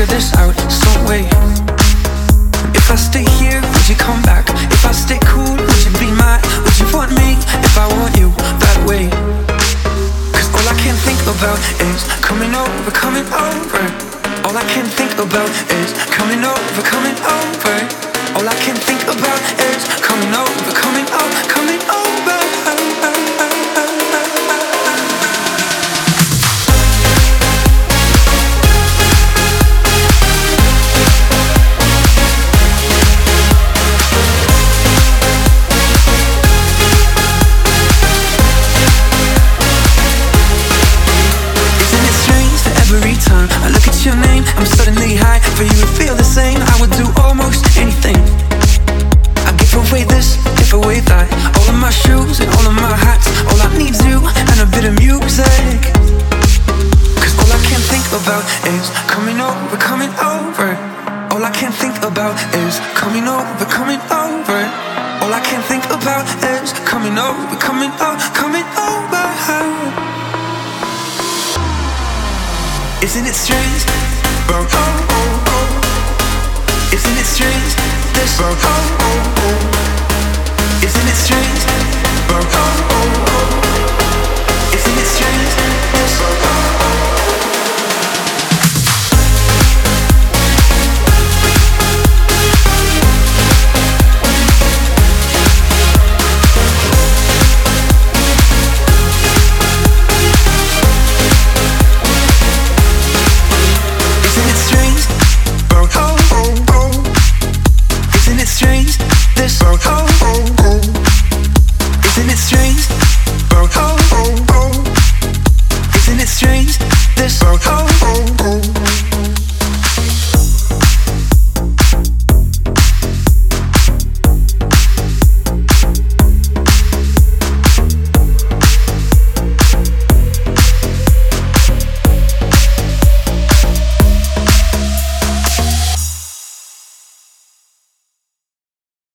figure this out some way. If I stay here, would you come back? If I stay cool, would you be mad? Would you want me if I want you that way? Cause all I can think about is coming over, coming over. All I can think about is coming over, coming over. All I can think about is coming over, coming over, coming over. Every time I look at your name, I'm suddenly high. For you to feel the same, I would do almost anything. I give away this, give away that. All of my shoes and all of my hats. All I need's you and a bit of music. Cause all I can think about is coming over, coming over. All I can think about is coming over, coming over. All I can think about is coming over, coming over, coming over. Isn't it strange? Oh, oh, oh, oh. Isn't it strange? This oh, oh, oh, oh. Isn't it strange? Oh, oh.